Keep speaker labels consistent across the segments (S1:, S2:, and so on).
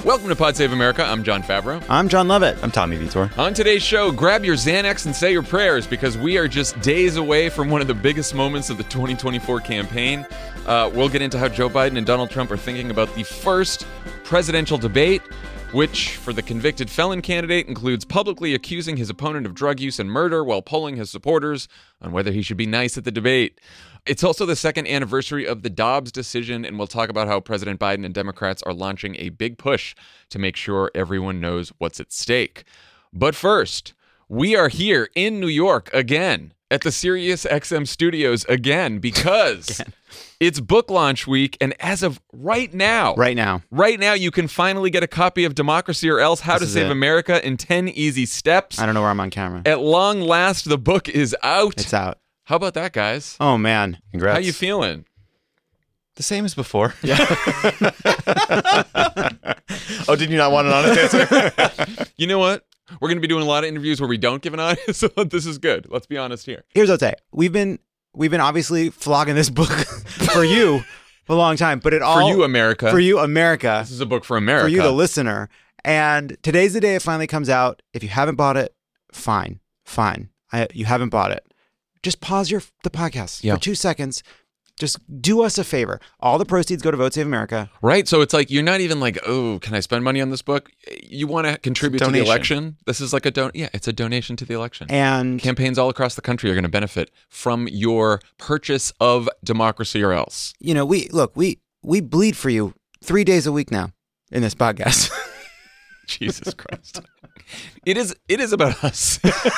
S1: Welcome to Pod Save America. I'm John Favreau.
S2: I'm John Lovett.
S3: I'm Tommy Vitor.
S1: On today's show, grab your Xanax and say your prayers because we are just days away from one of the biggest moments of the 2024 campaign. We'll get into how Joe Biden and Donald Trump are thinking about the first presidential debate, which, for the convicted felon candidate, includes publicly accusing his opponent of drug use and murder while polling his supporters on whether he should be nice at the debate. It's also the second anniversary of the Dobbs decision, and we'll talk about how President Biden and Democrats are launching a big push to make sure everyone knows what's at stake. But first, we are here in New York again at the SiriusXM studios again because it's book launch week, and as of right now, you can finally get a copy of Democracy or Else: How to Save America in 10 Easy Steps.
S2: I don't know where I'm on camera.
S1: At long last, the book is out.
S2: It's out.
S1: How about that, guys?
S2: Oh, man.
S3: Congrats.
S1: How you feeling?
S3: The same as before.
S2: Yeah.
S3: Oh, did you not want an honest answer?
S1: You know what? We're going to be doing a lot of interviews where we don't give an honest, so this is good. Let's be honest here.
S2: Here's what I'll say. We've been obviously flogging this book for you for a long time, but
S1: For you, America.
S2: For you, America.
S1: This is a book for America.
S2: For you, the listener. And today's the day it finally comes out. If you haven't bought it, fine. You haven't bought it. Just pause the podcast for 2 seconds. Just do us a favor. All the proceeds go to Vote Save America.
S1: Right. So it's like, you're not even like, oh, can I spend money on this book? You want to contribute to the election. This is like it's a donation to the election.
S2: And
S1: campaigns all across the country are going to benefit from your purchase of Democracy or Else.
S2: You know, we bleed for you 3 days a week now in this podcast.
S1: Jesus Christ. It is about us.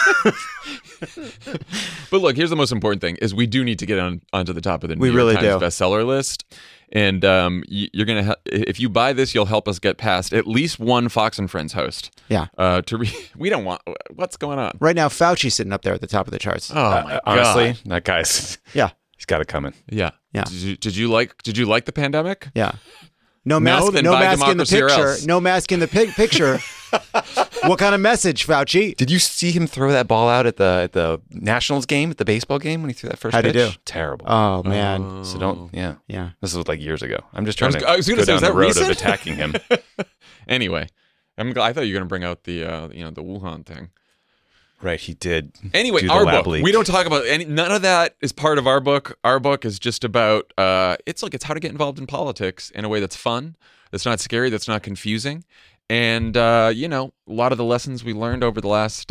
S1: But look, here's the most important thing is we do need to get onto the top of the New York Times bestseller list. And you're going to if you buy this, you'll help us get past at least one Fox and Friends host.
S2: Yeah.
S1: We don't want what's going on.
S2: Right now Fauci's sitting up there at the top of the charts.
S1: Oh my God.
S3: Honestly, that guy's he's got it coming.
S1: Yeah.
S2: Yeah.
S1: Did you like the pandemic?
S2: Yeah. No mask in the picture. No mask in the picture. What kind of message, Fauci?
S3: Did you see him throw that ball out at the Nationals game, at the baseball game when he threw that first pitch?
S2: How'd he do?
S3: Terrible.
S2: Oh, man.
S3: So don't,
S2: Yeah.
S3: This was like years ago. I'm just trying to
S1: I was
S3: go
S1: gonna say,
S3: down
S1: is
S3: the
S1: that
S3: road
S1: recent?
S3: of attacking him.
S1: Anyway, I thought you were going to bring out the the Wuhan thing.
S3: Right, he did.
S1: Anyway, our book. We don't talk about none of that is part of our book. Our book is just about it's how to get involved in politics in a way that's fun, that's not scary, that's not confusing. And a lot of the lessons we learned over the last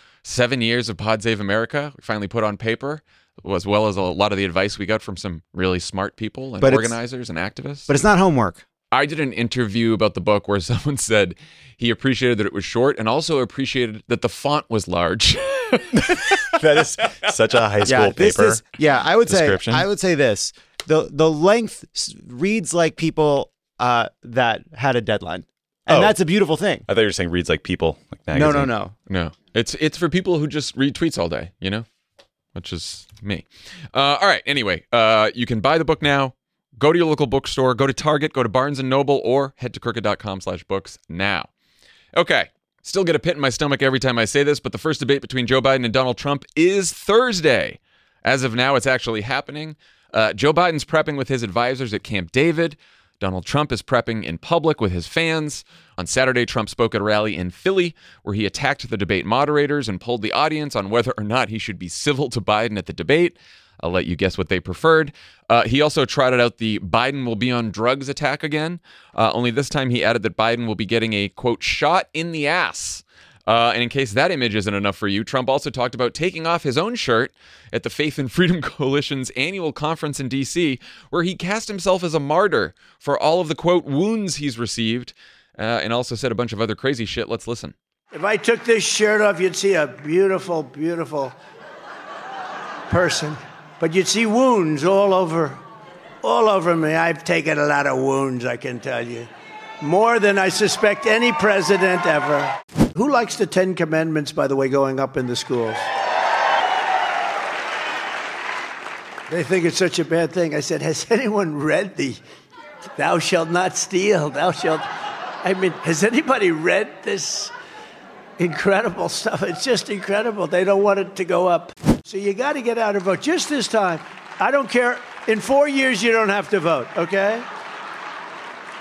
S1: 7 years of Pod Save America, we finally put on paper, as well as a lot of the advice we got from some really smart people and organizers and activists.
S2: But it's not homework.
S1: I did an interview about the book where someone said he appreciated that it was short and also appreciated that the font was large.
S3: That is such a high school paper.
S2: I would say this. The length reads like people that had a deadline. And that's a beautiful thing.
S3: I thought you were saying reads like people. Like magazine.
S1: No. It's for people who just read tweets all day, which is me. All right. Anyway, you can buy the book now. Go to your local bookstore, go to Target, go to Barnes & Noble, or head to crooked.com/books now. Okay, still get a pit in my stomach every time I say this, but the first debate between Joe Biden and Donald Trump is Thursday. As of now, it's actually happening. Joe Biden's prepping with his advisors at Camp David. Donald Trump is prepping in public with his fans. On Saturday, Trump spoke at a rally in Philly where he attacked the debate moderators and polled the audience on whether or not he should be civil to Biden at the debate. I'll let you guess what they preferred. He also trotted out the Biden will be on drugs attack again. Only this time he added that Biden will be getting a, quote, shot in the ass. And in case that image isn't enough for you, Trump also talked about taking off his own shirt at the Faith and Freedom Coalition's annual conference in D.C., where he cast himself as a martyr for all of the, quote, wounds he's received, and also said a bunch of other crazy shit. Let's listen.
S4: If I took this shirt off, you'd see a beautiful, beautiful person. But you'd see wounds all over me. I've taken a lot of wounds, I can tell you. More than I suspect any president ever. Who likes the 10 Commandments, by the way, going up in the schools? They think it's such a bad thing. I said, has anyone read the thou shalt not steal, has anybody read this incredible stuff? It's just incredible. They don't want it to go up. So you got to get out and vote. Just this time. I don't care. In 4 years, you don't have to vote, okay?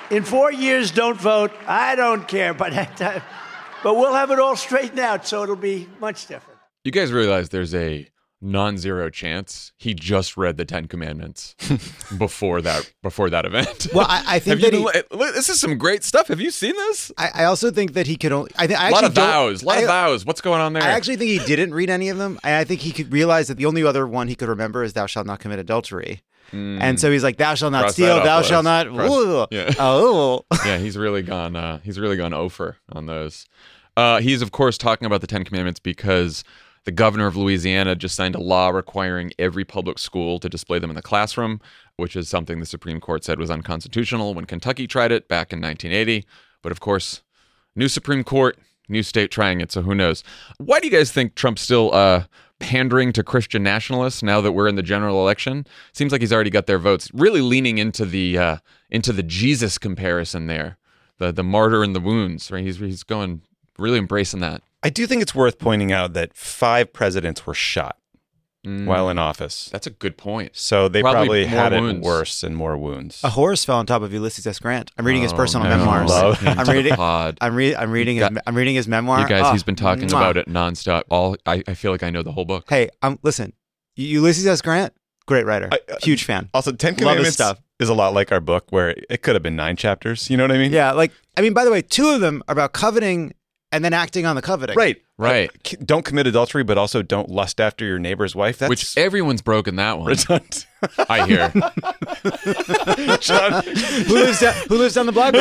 S4: In 4 years, don't vote. I don't care. But we'll have it all straightened out, so it'll be much different.
S1: You guys realize there's a non-zero chance he just read the Ten Commandments before that event.
S2: Well, I think that
S1: this is some great stuff. Have you seen this?
S2: I also think that he could only.
S1: A lot of vows. What's going on there?
S2: I actually think he didn't read any of them. I think he could realize that the only other one he could remember is "Thou shalt not commit adultery." And so he's like, "Thou shalt not steal. Thou shalt not."
S1: Yeah. Yeah, he's really gone over on those. He's of course talking about the Ten Commandments because the governor of Louisiana just signed a law requiring every public school to display them in the classroom, which is something the Supreme Court said was unconstitutional when Kentucky tried it back in 1980. But of course, new Supreme Court, new state trying it, so who knows? Why do you guys think Trump's still pandering to Christian nationalists now that we're in the general election? Seems like he's already got their votes. Really leaning into the Jesus comparison there, the martyr and the wounds. Right? He's going really embracing that.
S3: I do think it's worth pointing out that 5 presidents were shot while in office.
S1: That's a good point.
S3: So they probably had
S1: wounds.
S3: It worse and more wounds.
S2: A horse fell on top of Ulysses S. Grant. I'm reading his personal memoirs. I'm reading his memoir.
S1: You guys, he's been talking about it nonstop. I feel like I know the whole book.
S2: Hey, listen, Ulysses S. Grant, great writer, huge fan.
S3: Also, 10 Commandments stuff is a lot like our book, where it could have been 9 chapters. You know what I mean?
S2: Yeah, by the way, 2 of them are about coveting and then acting on the coveting.
S3: Right. Don't commit adultery, but also don't lust after your neighbor's wife.
S1: Which everyone's broken that one. I hear.
S2: John, who lives down the block?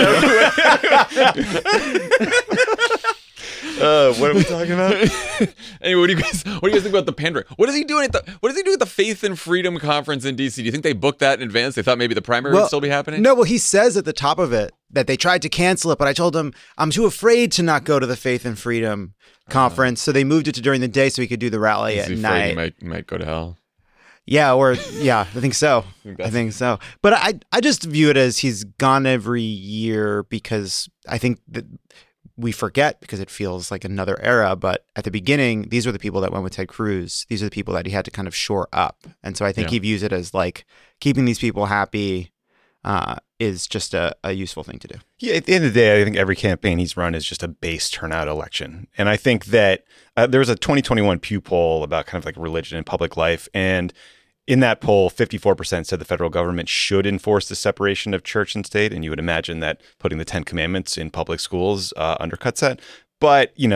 S3: What are we talking about?
S1: Anyway, what do you guys think about the pandering? What is he doing at the Faith and Freedom Conference in DC? Do you think they booked that in advance? They thought maybe the primary would still be happening?
S2: No, he says at the top of it that they tried to cancel it, but I told him I'm too afraid to not go to the Faith and Freedom Conference, so they moved it to during the day so he could do the rally at night.
S1: You might go to hell.
S2: Yeah, I think so. I think so. But I just view it as he's gone every year because I think that we forget because it feels like another era. But at the beginning, these were the people that went with Ted Cruz. These are the people that he had to kind of shore up. And so I think he views it as like keeping these people happy is just a useful thing to do.
S3: Yeah, at the end of the day, I think every campaign he's run is just a base turnout election. And I think that there was a 2021 Pew poll about kind of like religion and public life. And in that poll, 54% said the federal government should enforce the separation of church and state. And you would imagine that putting the 10 Commandments in public schools undercuts that. But, they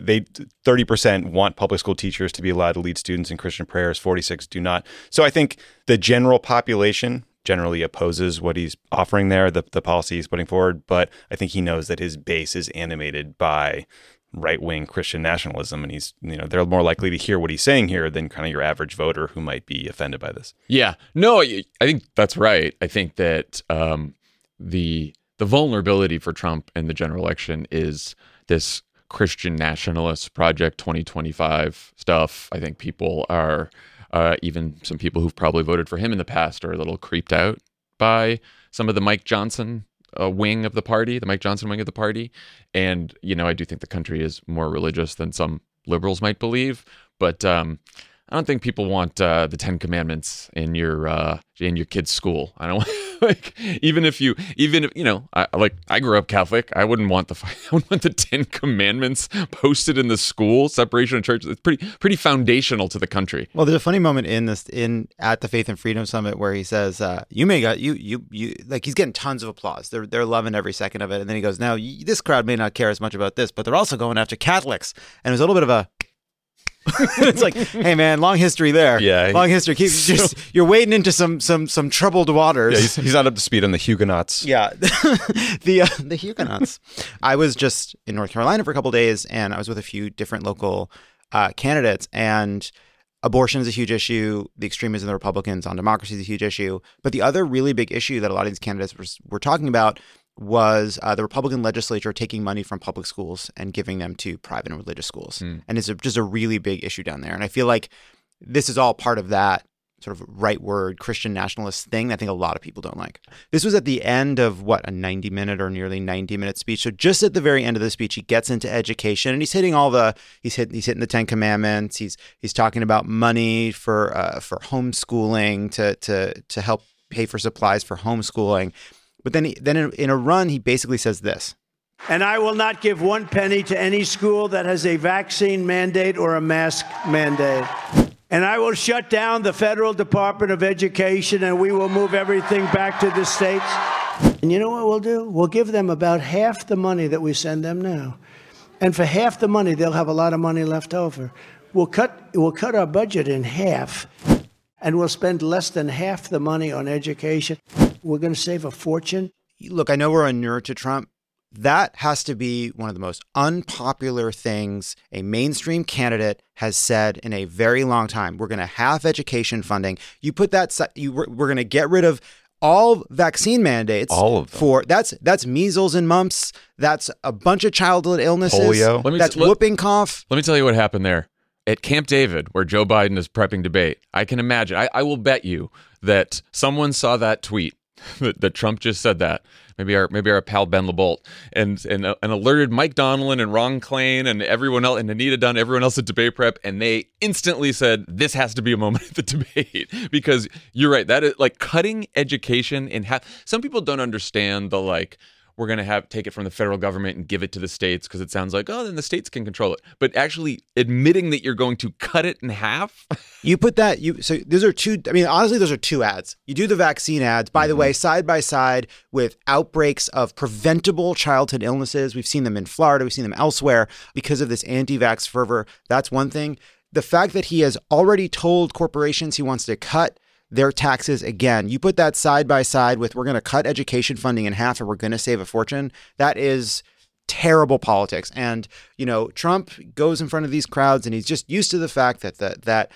S3: 30% want public school teachers to be allowed to lead students in Christian prayers. 46% do not. So I think the general population generally opposes what he's offering there, the policy he's putting forward. But I think he knows that his base is animated by right-wing Christian nationalism, and he's, they're more likely to hear what he's saying here than kind of your average voter who might be offended by this.
S1: Yeah, no, I think that's right. I think that the vulnerability for Trump in the general election is this Christian nationalist Project 2025 stuff. I think people are, even some people who've probably voted for him in the past, are a little creeped out by some of the Mike Johnson wing of the party, the Mike Johnson wing of the party. And, I do think the country is more religious than some liberals might believe. But I don't think people want the 10 Commandments in your kid's school. I don't even if I grew up Catholic, I wouldn't want the 10 Commandments posted in the school, separation of church. It's pretty foundational to the country.
S2: Well, there's a funny moment at the Faith and Freedom Summit where he says, he's getting tons of applause. They're loving every second of it. And then he goes, now this crowd may not care as much about this, but they're also going after Catholics. And it was a little bit of a it's like, hey man, long history there.
S3: Yeah,
S2: long history. You're wading into some troubled waters.
S3: Yeah, he's not up to speed on the Huguenots.
S2: Yeah, the Huguenots. I was just in North Carolina for a couple of days, and I was with a few different local candidates. And abortion is a huge issue. The extremism of the Republicans on democracy is a huge issue. But the other really big issue that a lot of these candidates were talking about was the Republican legislature taking money from public schools and giving them to private and religious schools. And it's just a really big issue down there. And I feel like this is all part of that sort of rightward Christian nationalist thing that I think a lot of people don't like. This was at the end of a 90-minute or nearly 90-minute speech. So just at the very end of the speech, he gets into education and he's hitting he's hitting the 10 Commandments. He's talking about money for homeschooling to help pay for supplies for homeschooling. But then in a run, he basically says this.
S4: And I will not give 1 penny to any school that has a vaccine mandate or a mask mandate. And I will shut down the Federal Department of Education, and we will move everything back to the states. And you know what we'll do? We'll give them about half the money that we send them now. And for half the money, they'll have a lot of money left over. We'll cut our budget in half, and we'll spend less than half the money on education. We're going to save a fortune.
S2: Look, I know we're inured to Trump. That has to be one of the most unpopular things a mainstream candidate has said in a very long time. We're going to have education funding. You put that, we're going to get rid of all vaccine mandates.
S3: All of them.
S2: That's measles and mumps. That's a bunch of childhood illnesses.
S3: Polio.
S2: That's whooping cough.
S1: Let me tell you what happened there. At Camp David, where Joe Biden is prepping debate, I can imagine, I will bet you that someone saw that tweet that Trump just said that. Maybe our pal Ben LeBolt and alerted Mike Donilon and Ron Klain and everyone else and Anita Dunn, everyone else at debate prep, and they instantly said this has to be a moment at the debate because you're right. That is like cutting education in half. Some people don't understand the we're going to take it from the federal government and give it to the states because it sounds like, oh, then the states can control it. But actually admitting that you're going to cut it in half.
S2: You put that, so those are two, I mean, honestly, those are two ads. You do the vaccine ads, by the way, side by side with outbreaks of preventable childhood illnesses. We've seen them in Florida. We've seen them elsewhere because of this anti-vax fervor. That's one thing. The fact that he has already told corporations he wants to cut their taxes again. You put that side by side with we're going to cut education funding in half and we're going to save a fortune. That is terrible politics. And, Trump goes in front of these crowds and he's just used to the fact that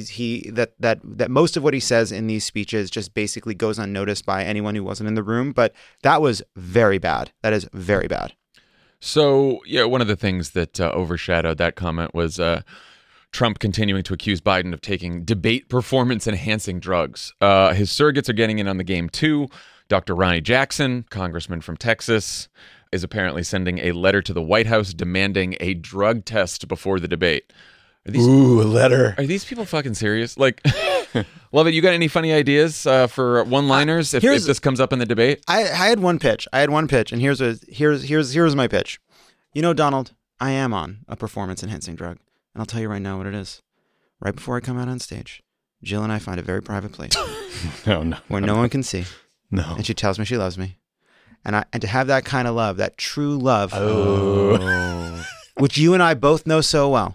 S2: most of what he says in these speeches just basically goes unnoticed by anyone who wasn't in the room. But that was very bad. That is very bad.
S1: So, one of the things that overshadowed that comment was Trump continuing to accuse Biden of taking debate performance-enhancing drugs. His surrogates are getting in on the game, too. Dr. Ronnie Jackson, congressman from Texas, is apparently sending a letter to the White House demanding a drug test before the debate.
S3: A letter.
S1: Are these people fucking serious? Love it. You got any funny ideas for one-liners if this comes up in the debate?
S2: I had one pitch. And here's my pitch. Donald, I am on a performance-enhancing drug. And I'll tell you right now what it is. Right before I come out on stage, Jill and I find a very private place. Where no one can see.
S3: No.
S2: And she tells me she loves me. And to have that kind of love, that true love, which you and I both know so well,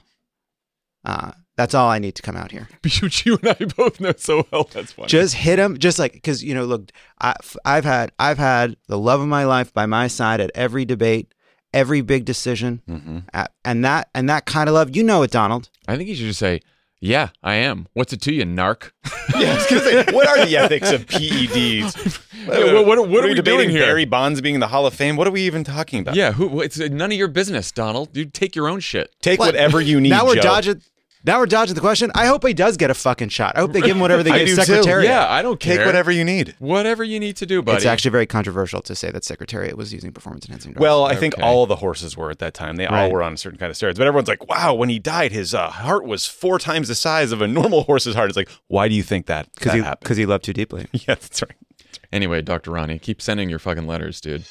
S2: that's all I need to come out here.
S1: Which you and I both know so well. That's funny.
S2: Just hit him, because look, I've had the love of my life by my side at every debate. Every big decision, and that kind of love, it, Donald.
S1: I think you should just say, "Yeah, I am. What's it to you, narc?"
S3: Yeah, I was gonna say, what are the ethics of PEDs?
S1: What are we
S3: debating
S1: doing here?
S3: Barry Bonds being in the Hall of Fame? What are we even talking about?
S1: Yeah, it's none of your business, Donald. You take your own shit.
S3: Take whatever you need.
S2: Now we're
S3: Joe.
S2: dodging the question. I hope he does get a fucking shot. I hope they give him whatever they give Secretariat.
S1: Yeah, I don't care.
S3: Take whatever you need.
S1: Whatever you need to do, buddy.
S2: It's actually very controversial to say that Secretariat was using performance-enhancing drugs.
S3: Well, I think all the horses were at that time. They all were on a certain kind of steroids. But everyone's like, wow, when he died, his heart was 4 times the size of a normal horse's heart. It's like, why do you think that happened?
S2: Because he loved too deeply.
S3: Yeah, that's right.
S1: Anyway, Dr. Ronnie, keep sending your fucking letters, dude.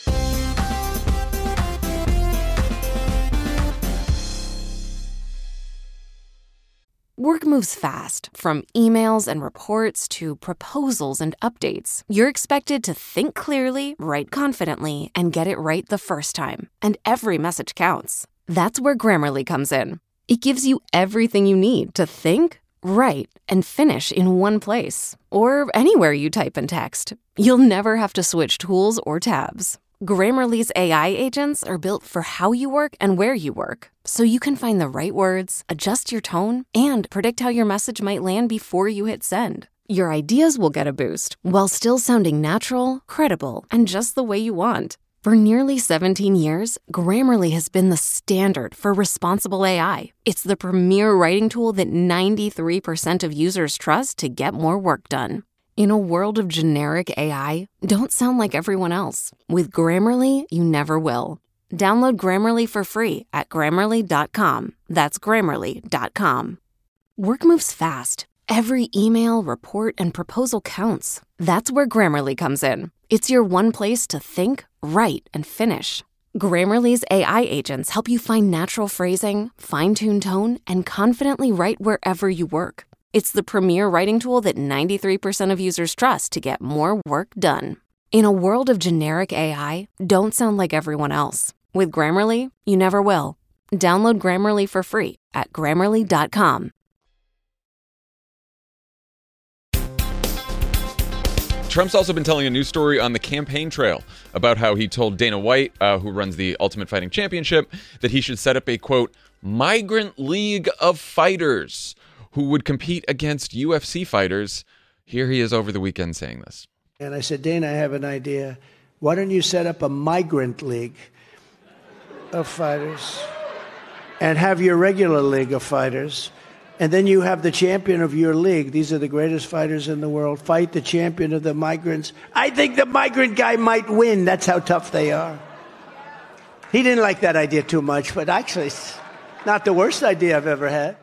S5: Work moves fast, from emails and reports to proposals and updates. You're expected to think clearly, write confidently, and get it right the first time. And every message counts. That's where Grammarly comes in. It gives you everything you need to think, write, and finish in one place. Or anywhere you type and text. You'll never have to switch tools or tabs. Grammarly's AI agents are built for how you work and where you work, so you can find the right words, adjust your tone, and predict how your message might land before you hit send. Your ideas will get a boost while still sounding natural, credible, and just the way you want. For nearly 17 years, Grammarly has been the standard for responsible AI. It's the premier writing tool that 93% of users trust to get more work done. In a world of generic AI, don't sound like everyone else. With Grammarly, you never will. Download Grammarly for free at Grammarly.com. That's Grammarly.com. Work moves fast. Every email, report, and proposal counts. That's where Grammarly comes in. It's your one place to think, write, and finish. Grammarly's AI agents help you find natural phrasing, fine-tune tone, and confidently write wherever you work. It's the premier writing tool that 93% of users trust to get more work done. In a world of generic AI, don't sound like everyone else. With Grammarly, you never will. Download Grammarly for free at Grammarly.com.
S1: Trump's also been telling a news story on the campaign trail about how he told Dana White, who runs the Ultimate Fighting Championship, that he should set up a, quote, migrant league of fighters who would compete against UFC fighters. Here he is over the weekend saying this.
S4: And I said, Dana, I have an idea. Why don't you set up a migrant league of fighters and have your regular league of fighters? And then you have the champion of your league. These are the greatest fighters in the world. Fight the champion of the migrants. I think the migrant guy might win. That's how tough they are. He didn't like that idea too much, but actually it's not the worst idea I've ever had.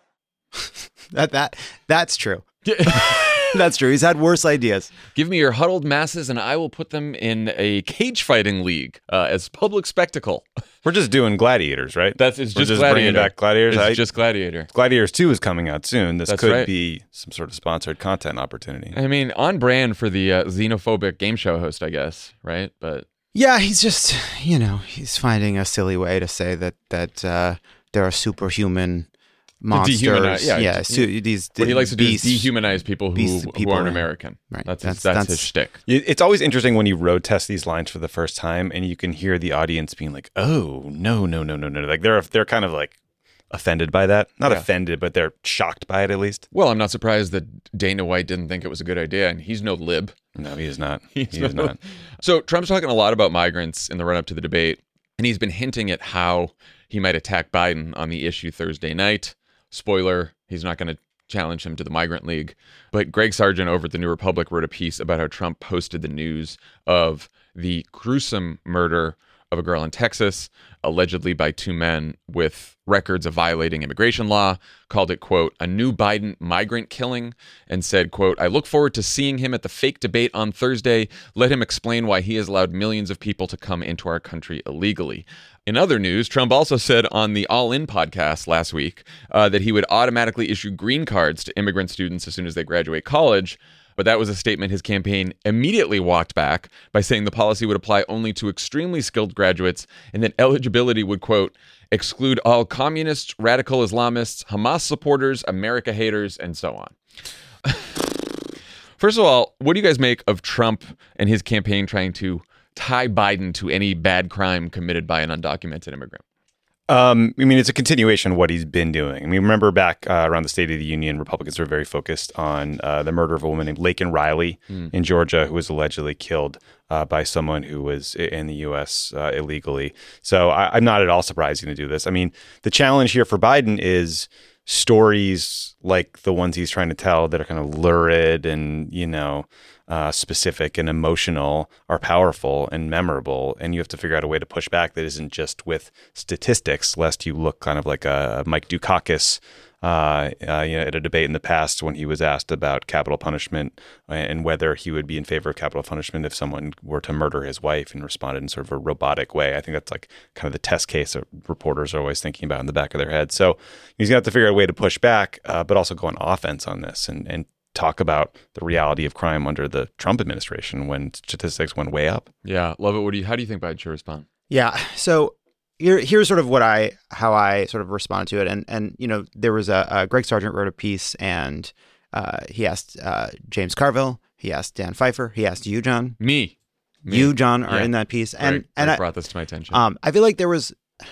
S2: That's true. That's true. He's had worse ideas.
S1: Give me your huddled masses and I will put them in a cage fighting league as public spectacle.
S3: We're just doing Gladiators, right?
S1: It's just Gladiator.
S3: Bringing back Gladiators.
S1: It's just Gladiator.
S3: Gladiators 2 is coming out soon. This
S1: That's
S3: could
S1: right.
S3: be some sort of sponsored content opportunity.
S1: I mean, on brand for the xenophobic game show host, I guess, right? But
S2: Yeah, he's just, he's finding a silly way to say that there are superhuman monsters.
S1: Dehumanize,
S2: these
S1: what he likes to
S2: beasts,
S1: do is dehumanize people who aren't American.
S2: Right.
S1: That's his shtick.
S3: It's always interesting when you road test these lines for the first time and you can hear the audience being like, oh, no. Like they're kind of like offended by that. Not offended, but they're shocked by it at least.
S1: Well, I'm not surprised that Dana White didn't think it was a good idea, and he's no lib.
S3: No, he is not. He
S1: He's
S3: is not.
S1: So Trump's talking a lot about migrants in the run-up to the debate, and he's been hinting at how he might attack Biden on the issue Thursday night. Spoiler, he's not going to challenge him to the Migrant League. But Greg Sargent over at the New Republic wrote a piece about how Trump posted the news of the gruesome murder of a girl in Texas, allegedly by two men with records of violating immigration law, called it, quote, a new Biden migrant killing, and said, quote, I look forward to seeing him at the fake debate on Thursday. Let him explain why he has allowed millions of people to come into our country illegally. In other news, Trump also said on the All In podcast last week that he would automatically issue green cards to immigrant students as soon as they graduate college. But that was a statement his campaign immediately walked back by saying the policy would apply only to extremely skilled graduates and that eligibility would, quote, exclude all communists, radical Islamists, Hamas supporters, America haters, and so on. First of all, what do you guys make of Trump and his campaign trying to tie Biden to any bad crime committed by an undocumented immigrant?
S3: It's a continuation of what he's been doing. Remember back around the State of the Union, Republicans were very focused on the murder of a woman named Laken Riley in Georgia, who was allegedly killed by someone who was in the U.S. Illegally. So I'm not at all surprised he's going to do this. The challenge here for Biden is stories like the ones he's trying to tell that are kind of lurid and, specific and emotional are powerful and memorable. And you have to figure out a way to push back that isn't just with statistics, lest you look kind of like a Mike Dukakis at a debate in the past when he was asked about capital punishment and whether he would be in favor of capital punishment if someone were to murder his wife, and responded in sort of a robotic way. I think that's like kind of the test case that reporters are always thinking about in the back of their head. So he's going to have to figure out a way to push back, but also go on offense on this and talk about the reality of crime under the Trump administration when statistics went way up.
S1: Yeah, love it. How do you think Biden should respond?
S2: Yeah, so here's sort of how I sort of responded to it, and there was a Greg Sargent wrote a piece, and he asked James Carville, he asked Dan Pfeiffer, he asked you, John.
S1: Me.
S2: You, John, are in that piece, and
S1: I brought this to my attention.
S2: I feel like there was,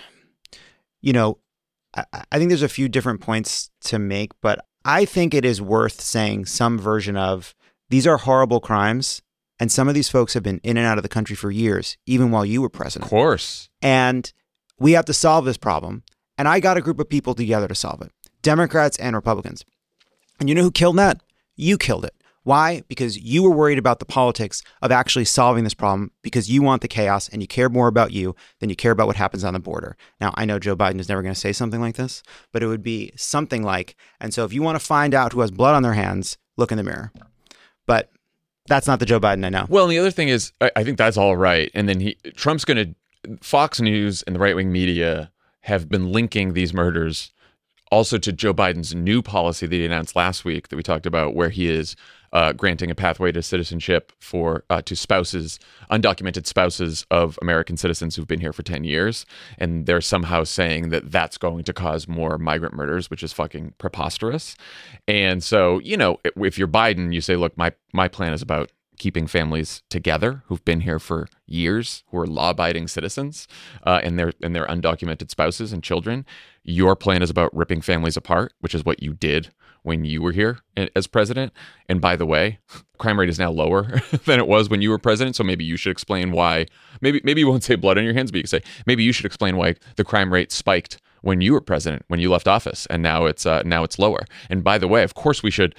S2: I think there's a few different points to make, but I think it is worth saying some version of these are horrible crimes, and some of these folks have been in and out of the country for years, even while you were president.
S1: Of course.
S2: And we have to solve this problem. And I got a group of people together to solve it, Democrats and Republicans. And you know who killed that? You killed it. Why? Because you were worried about the politics of actually solving this problem, because you want the chaos and you care more about you than you care about what happens on the border. Now, I know Joe Biden is never going to say something like this, but it would be something like, and so if you want to find out who has blood on their hands, look in the mirror. But That's not the Joe Biden I know.
S1: Well, and the other thing is, I think that's all right. And then Trump's going to, Fox News and the right-wing media have been linking these murders also to Joe Biden's new policy that he announced last week that we talked about, where he is granting a pathway to citizenship to spouses, undocumented spouses of American citizens who've been here for 10 years. And they're somehow saying that that's going to cause more migrant murders, which is fucking preposterous. And so, if you're Biden, you say, look, my plan is about keeping families together who've been here for years, who are law-abiding citizens, and their undocumented spouses and children. Your plan is about ripping families apart, which is what you did when you were here as president. And by the way, crime rate is now lower than it was when you were president. So maybe you should explain why. Maybe you won't say blood on your hands, but you can say maybe you should explain why the crime rate spiked when you were president, when you left office, and now it's lower. And by the way, of course, we should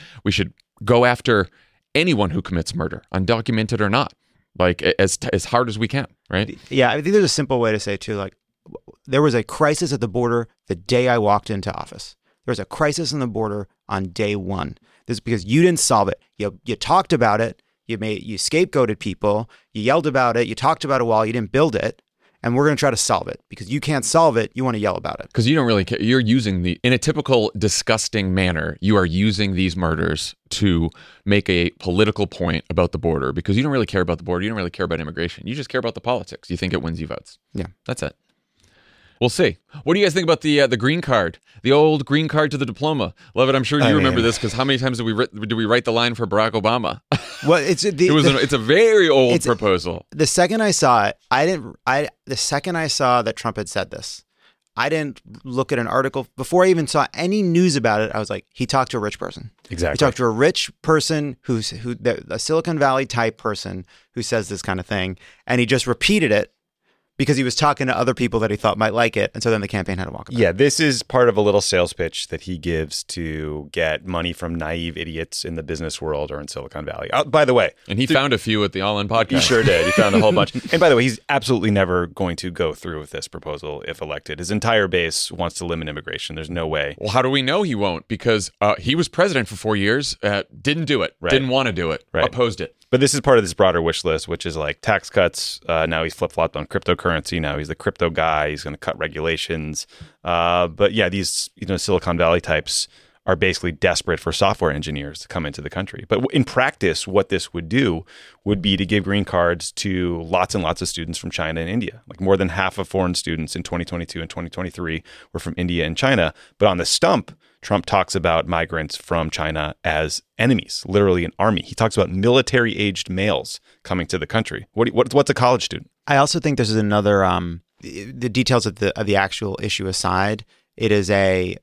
S1: go after anyone who commits murder, undocumented or not, like as hard as we can, right?
S2: Yeah, I think there's a simple way to say too, like there was a crisis at the border the day I walked into office. There was a crisis on the border on day one. This is because you didn't solve it. You talked about it. You scapegoated people. You yelled about it. You talked about it while you didn't build it. And we're going to try to solve it because you can't solve it. You want to yell about it.
S1: Because you don't really care. You're using in a typical disgusting manner, you are using these murders to make a political point about the border because you don't really care about the border. You don't really care about immigration. You just care about the politics. You think it wins you votes.
S2: Yeah.
S1: That's it. We'll see. What do you guys think about the green card, the old green card to the diploma? Love it. I'm sure you remember this because how many times did we write the line for Barack Obama?
S2: Well, it's
S1: a very old proposal.
S2: The second I saw it, the second I saw that Trump had said this, I didn't look at an article before I even saw any news about it. I was like, he talked to a rich person.
S3: Exactly.
S2: He talked to a rich person a Silicon Valley type person who says this kind of thing, and he just repeated it because he was talking to other people that he thought might like it. And so then the campaign had to walk about.
S3: Yeah, this is part of a little sales pitch that he gives to get money from naive idiots in the business world or in Silicon Valley. By the way.
S1: And he found a few at the All In podcast.
S3: He sure did. He found a whole bunch. And by the way, he's absolutely never going to go through with this proposal if elected. His entire base wants to limit immigration. There's no way.
S1: Well, how do we know he won't? Because he was president for 4 years, didn't do it, didn't want to do it, opposed it.
S3: But this is part of this broader wish list, which is like tax cuts. Now he's flip-flopped on cryptocurrency. Now he's the crypto guy. He's going to cut regulations. But yeah, these Silicon Valley types are basically desperate for software engineers to come into the country. But in practice, what this would do would be to give green cards to lots and lots of students from China and India. Like more than half of foreign students in 2022 and 2023 were from India and China. But on the stump, Trump talks about migrants from China as enemies, literally an army. He talks about military-aged males coming to the country. What's a college student?
S2: I also think this is another. The details of the actual issue aside, it is a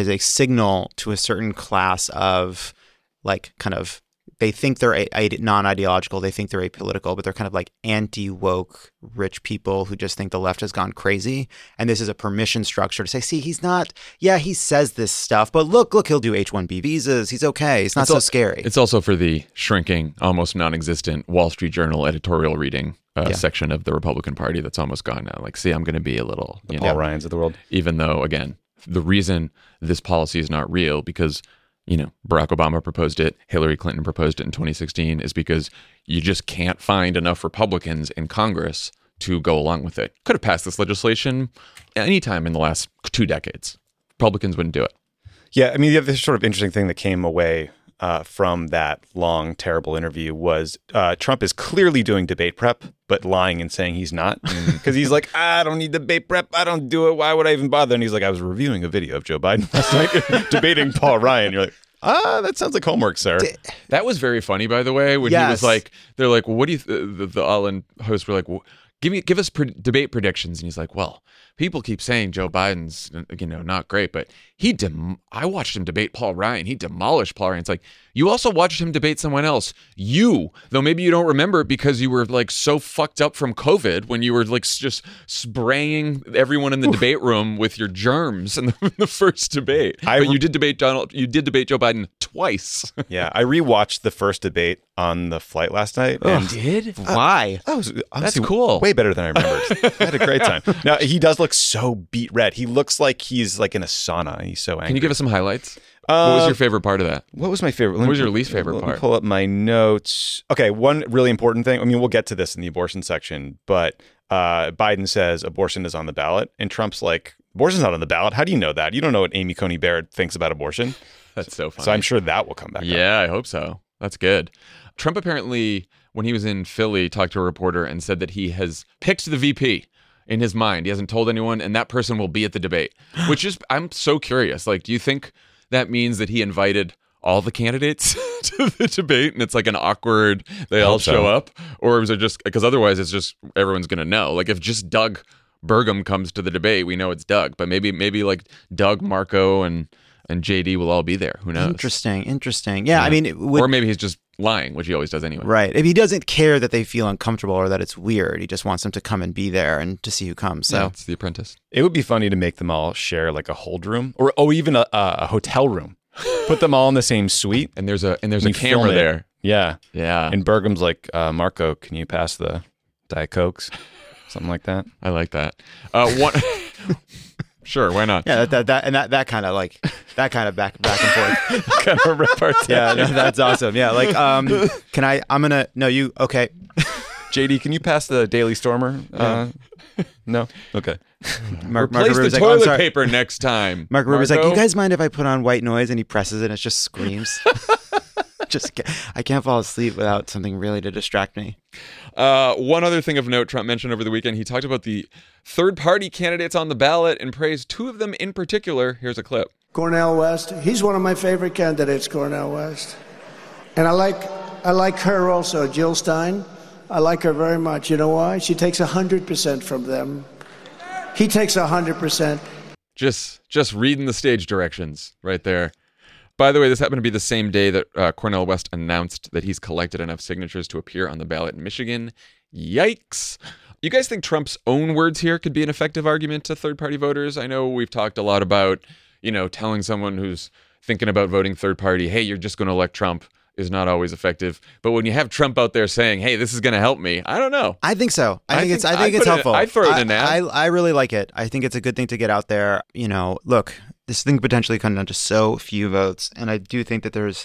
S2: signal to a certain class of like kind of. They think they're non-ideological. They think they're apolitical, but they're kind of like anti-woke rich people who just think the left has gone crazy. And this is a permission structure to say, see, he's not, yeah, he says this stuff, but look, he'll do H-1B visas. He's okay. It's not so scary.
S1: It's also for the shrinking, almost non-existent Wall Street Journal editorial reading section of the Republican Party that's almost gone now. Like, see, I'm going to be a little,
S3: Paul Ryans of the world.
S1: Even though, again, the reason this policy is not real because Barack Obama proposed it, Hillary Clinton proposed it in 2016, is because you just can't find enough Republicans in Congress to go along with it. Could have passed this legislation anytime in the last 2 decades. Republicans wouldn't do it.
S3: Yeah, I mean, the other sort of interesting thing that came away from that long, terrible interview was Trump is clearly doing debate prep, but lying and saying he's not. Because he's like, I don't need debate prep. I don't do it. Why would I even bother? And he's like, I was reviewing a video of Joe Biden last night debating Paul Ryan. You're like, that sounds like homework, sir.
S1: That was very funny, by the way, when he was like, they're like, well, what do you, the All-In hosts were like, well, give us debate predictions. And he's like, well, people keep saying Joe Biden's, not great, but I watched him debate Paul Ryan. He demolished Paul Ryan. It's like, you also watched him debate someone else. Though maybe you don't remember because you were like so fucked up from COVID when you were like just spraying everyone in the debate room with your germs in the first debate. But you did debate Joe Biden twice.
S3: Yeah, I rewatched the first debate on the flight last night.
S2: And did? Why?
S1: That's cool.
S3: Way better than I remembered. I had a great time. Now, he does look so beat red. He looks like he's like in a sauna. He's so angry.
S1: Can you give us some highlights? What was your favorite part of that?
S3: What was my favorite?
S1: What was your least favorite
S3: Let
S1: part?
S3: me pull up my notes. Okay, one really important thing. I mean, we'll get to this in the abortion section, but Biden says abortion is on the ballot, and Trump's like, abortion's not on the ballot. How do you know that? You don't know what Amy Coney Barrett thinks about abortion.
S1: That's so funny.
S3: So I'm sure that will come back up.
S1: Yeah, I hope so. That's good. Trump apparently, when he was in Philly, talked to a reporter and said that he has picked the VP in his mind. He hasn't told anyone, and that person will be at the debate, which is, I'm so curious. Like, do you think that means that he invited all the candidates to the debate and it's like an awkward, they all show up? Or is it just, because otherwise it's just, everyone's going to know. Like, if just Doug Burgum comes to the debate, we know it's Doug, but maybe like Doug, Marco, and JD will all be there. Who knows?
S2: Interesting. Yeah, I mean,
S1: or maybe he's just lying, which he always does anyway.
S2: Right. If he doesn't care that they feel uncomfortable or that it's weird, he just wants them to come and be there and to see who comes. So
S1: it's The Apprentice.
S3: It would be funny to make them all share like a hold room or even a hotel room. Put them all in the same suite.
S1: And there's a camera there.
S3: Yeah.
S1: Yeah.
S3: And Burgum's like, Marco, can you pass the Diet Cokes? Something like that.
S1: I like that. One. Sure, why not?
S2: Yeah, that kind of like that kind of back and forth
S3: kind of repartee.
S2: Yeah, that's awesome. Yeah, like can I? I'm gonna. No, you. Okay.
S3: JD, can you pass the Daily Stormer? No. Okay.
S1: Replace the toilet paper next time.
S2: Mark Rubio's like, you guys mind if I put on white noise? And he presses it, and it just screams. I can't fall asleep without something really to distract me.
S1: One other thing of note Trump mentioned over the weekend, he talked about the third-party candidates on the ballot and praised two of them in particular. Here's a clip.
S4: Cornel West, he's one of my favorite candidates, Cornel West. And I like her also, Jill Stein. I like her very much. You know why? She takes 100% from them. He takes 100%.
S1: Just reading the stage directions right there. By the way, this happened to be the same day that Cornel West announced that he's collected enough signatures to appear on the ballot in Michigan. Yikes. You guys think Trump's own words here could be an effective argument to third-party voters? I know we've talked a lot about, telling someone who's thinking about voting third-party, hey, you're just going to elect Trump, is not always effective. But when you have Trump out there saying, hey, this is going to help me, I don't know.
S2: I think so. I think it's helpful.
S1: I throw it in there.
S2: I really like it. I think it's a good thing to get out there. Look, this thing potentially comes down to so few votes. And I do think that there's,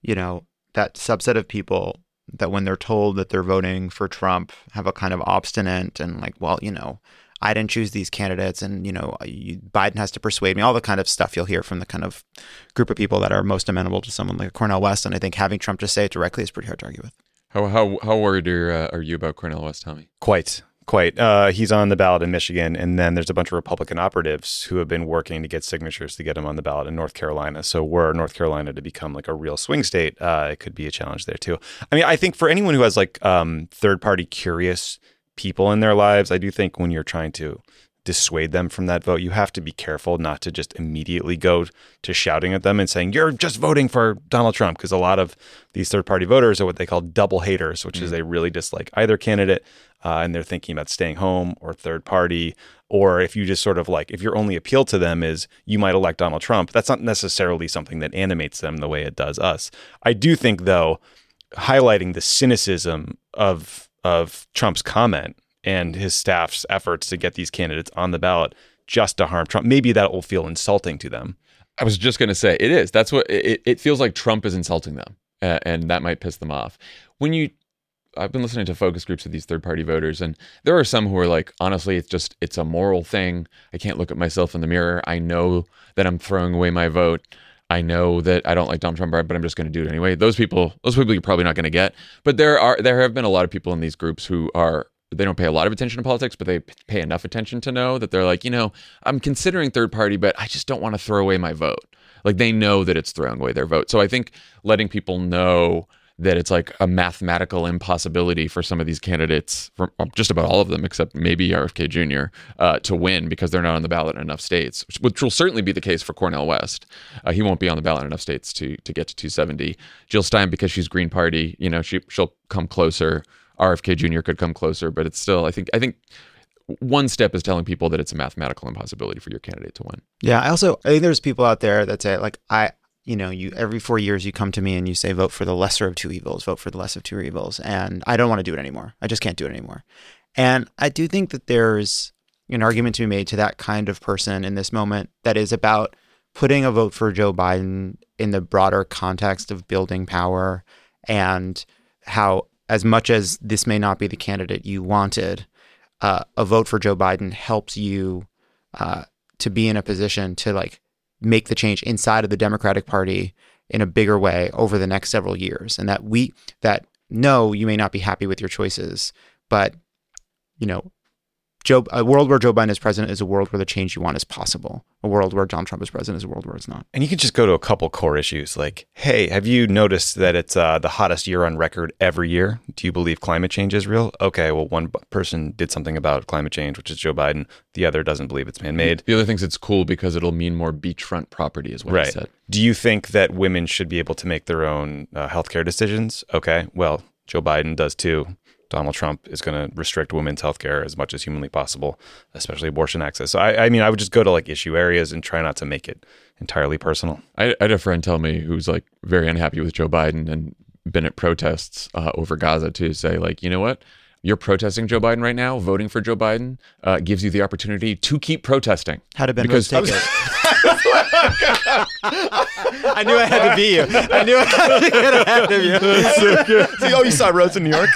S2: that subset of people that when they're told that they're voting for Trump have a kind of obstinate and like, well, I didn't choose these candidates and, Biden has to persuade me, all the kind of stuff you'll hear from the kind of group of people that are most amenable to someone like Cornel West. And I think having Trump just say it directly is pretty hard to argue with.
S1: How worried are you about Cornel West, Tommy?
S3: Quite. He's on the ballot in Michigan, and then there's a bunch of Republican operatives who have been working to get signatures to get him on the ballot in North Carolina. So were North Carolina to become like a real swing state, it could be a challenge there too. I mean, I think for anyone who has like third-party curious people in their lives, I do think when you're trying to dissuade them from that vote, you have to be careful not to just immediately go to shouting at them and saying, you're just voting for Donald Trump, because a lot of these third-party voters are what they call double haters, which is they really dislike either candidate and they're thinking about staying home or third party. Or if you just sort of like, if your only appeal to them is you might elect Donald Trump, that's not necessarily something that animates them the way it does us. I do think, though, highlighting the cynicism of Trump's comment and his staff's efforts to get these candidates on the ballot just to harm Trump, maybe that will feel insulting to them.
S1: I was just going to say, it is. That's what it feels like. Trump is insulting them, and that might piss them off. I've been listening to focus groups of these third-party voters, and there are some who are like, honestly, it's a moral thing. I can't look at myself in the mirror. I know that I'm throwing away my vote. I know that I don't like Donald Trump, but I'm just going to do it anyway. Those people you're probably not going to get. But there have been a lot of people in these groups who they don't pay a lot of attention to politics, but they pay enough attention to know that they're like, I'm considering third party, but I just don't want to throw away my vote. Like, they know that it's throwing away their vote. So I think letting people know that it's like a mathematical impossibility for some of these candidates, from just about all of them, except maybe RFK Jr., to win because they're not on the ballot in enough states, which will certainly be the case for Cornel West. He won't be on the ballot in enough states to get to 270. Jill Stein, because she's Green Party, she'll come closer. RFK Jr. could come closer, but it's still, I think one step is telling people that it's a mathematical impossibility for your candidate to win.
S2: Yeah, I think there's people out there that say, like, you every 4 years you come to me and you say, vote for the lesser of two evils, vote for the less of two evils. And I don't want to do it anymore. I just can't do it anymore. And I do think that there's an argument to be made to that kind of person in this moment that is about putting a vote for Joe Biden in the broader context of building power and how, as much as this may not be the candidate you wanted, a vote for Joe Biden helps you to be in a position to like make the change inside of the Democratic Party in a bigger way over the next several years. And that no, you may not be happy with your choices, but a world where Joe Biden is president is a world where the change you want is possible. A world where Donald Trump is president is a world where it's not.
S3: And you can just go to a couple core issues like, hey, have you noticed that it's the hottest year on record every year? Do you believe climate change is real? Okay, well, one person did something about climate change, which is Joe Biden. The other doesn't believe it's man-made.
S1: The other thing's it's cool because it'll mean more beachfront property is what
S3: right.
S1: I said.
S3: Do you think that women should be able to make their own healthcare decisions? Okay, well, Joe Biden does too. Donald Trump is going to restrict women's healthcare as much as humanly possible, especially abortion access. So, I mean, I would just go to like issue areas and try not to make it entirely personal.
S1: I had a friend tell me who's like very unhappy with Joe Biden and been at protests over Gaza to say like, you know what? You're protesting Joe Biden right now. Voting for Joe Biden gives you the opportunity to keep protesting.
S2: How did Ben Rhodes take it? I knew I had to be you. I knew I had to get ahead of you.
S3: That's so good. See, you saw Rhodes in New York?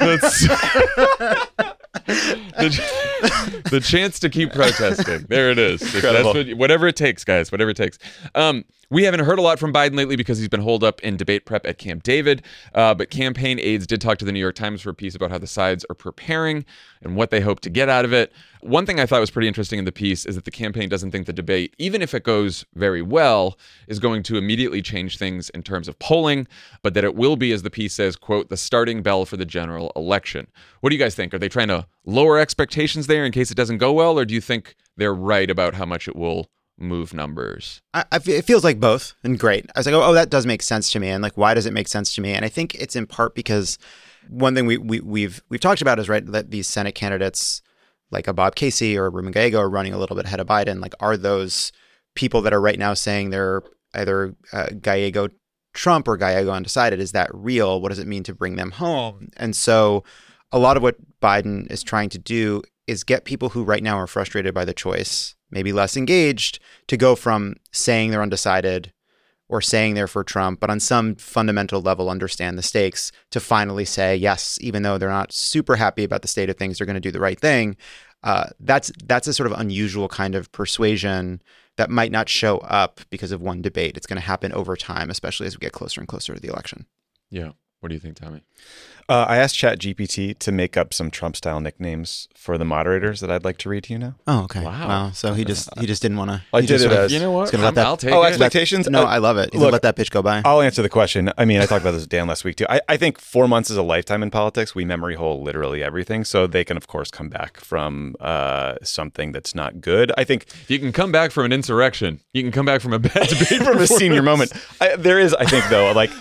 S1: The chance to keep protesting. There it is. That's whatever it takes, guys. Whatever it takes. We haven't heard a lot from Biden lately because he's been holed up in debate prep at Camp David. But campaign aides did talk to the New York Times for a piece about how the sides are preparing and what they hope to get out of it. One thing I thought was pretty interesting in the piece is that the campaign doesn't think the debate, even if it goes very well, is going to immediately change things in terms of polling, but that it will be, as the piece says, quote, the starting bell for the general election. What do you guys think? Are they trying to lower expectations there in case it doesn't go well, or do you think they're right about how much it will move numbers?
S2: It feels like both, and great. I was like, oh, that does make sense to me, and like, why does it make sense to me? And I think it's in part because one thing we've talked about is right that these Senate candidates like a Bob Casey or Ruben Gallego are running a little bit ahead of Biden. Like, are those people that are right now saying they're either Gallego Trump or Gallego undecided? Is that real? What does it mean to bring them home? And so a lot of what Biden is trying to do is get people who right now are frustrated by the choice, maybe less engaged, to go from saying they're undecided or saying they're for Trump, but on some fundamental level understand the stakes, to finally say, yes, even though they're not super happy about the state of things, they're going to do the right thing. That's a sort of unusual kind of persuasion that might not show up because of one debate. It's going to happen over time, especially as we get closer and closer to the election.
S1: Yeah. What do you think, Tommy?
S3: I asked ChatGPT to make up some Trump-style nicknames for the moderators that I'd like to read to you now.
S2: Oh, okay. Wow. So he just didn't want to.
S3: I did it as,
S1: you know what?
S2: I'll
S1: take it.
S3: Expectations?
S2: No, I love it. He's gonna let that pitch go by.
S3: I'll answer the question. I mean, I talked about this with Dan last week too. I think 4 months is a lifetime in politics. We memory hole literally everything, so they can of course come back from something that's not good. I think
S1: you can come back from an insurrection. You can come back from a bad debate
S3: from a senior moment. There is, I think, though, like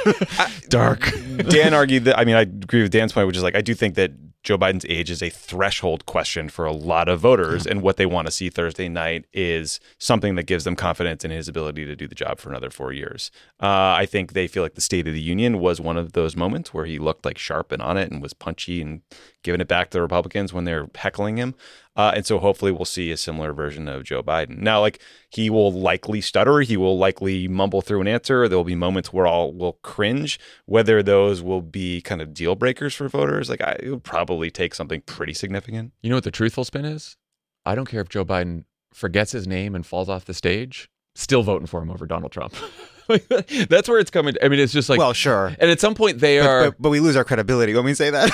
S1: dark.
S3: Dan argued that. I mean, I agree with Dan's point, which is like I do think that Joe Biden's age is a threshold question for a lot of voters, and what they want to see Thursday night is something that gives them confidence in his ability to do the job for another 4 years. I think they feel like the State of the Union was one of those moments where he looked like sharp and on it and was punchy and giving it back to the Republicans when they're heckling him. And so hopefully we'll see a similar version of Joe Biden. Now, like, he will likely stutter. He will likely mumble through an answer. There will be moments where all will cringe. Whether those will be kind of deal breakers for voters, like, it would probably take something pretty significant.
S1: You know what the truthful spin is? I don't care if Joe Biden forgets his name and falls off the stage. Still voting for him over Donald Trump. That's where it's coming. I mean, it's just like,
S2: well, sure.
S1: And at some point they are,
S2: but we lose our credibility when we say that.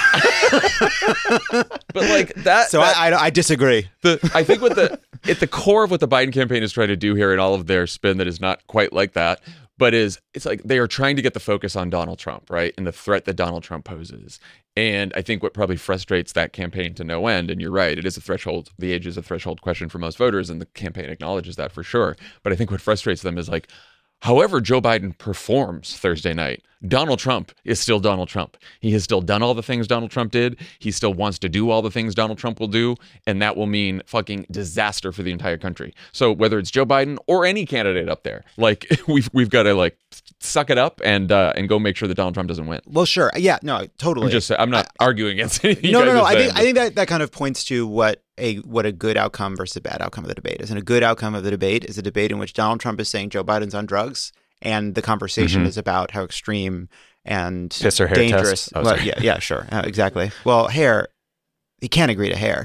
S1: But like that.
S2: So I disagree.
S1: I think at the core of what the Biden campaign is trying to do here, and all of their spin that is not quite like that, but it's like they are trying to get the focus on Donald Trump, right, and the threat that Donald Trump poses. And I think what probably frustrates that campaign to no end, and you're right, it is a threshold. The age is a threshold question for most voters, and the campaign acknowledges that for sure. But I think what frustrates them is like, however Joe Biden performs Thursday night, Donald Trump is still Donald Trump. He has still done all the things Donald Trump did. He still wants to do all the things Donald Trump will do. And that will mean fucking disaster for the entire country. So whether it's Joe Biden or any candidate up there, like we've got to like suck it up and go make sure that Donald Trump doesn't win.
S2: Well, sure. Yeah, no, totally.
S1: I'm not arguing against anything.
S2: No. I think that kind of points to what a good outcome versus a bad outcome of the debate is. And a good outcome of the debate is a debate in which Donald Trump is saying Joe Biden's on drugs, and the conversation is about how extreme and
S3: piss or hair
S2: dangerous.
S3: Test. Oh,
S2: well, yeah, sure, exactly. Well, hair, he can't agree to hair.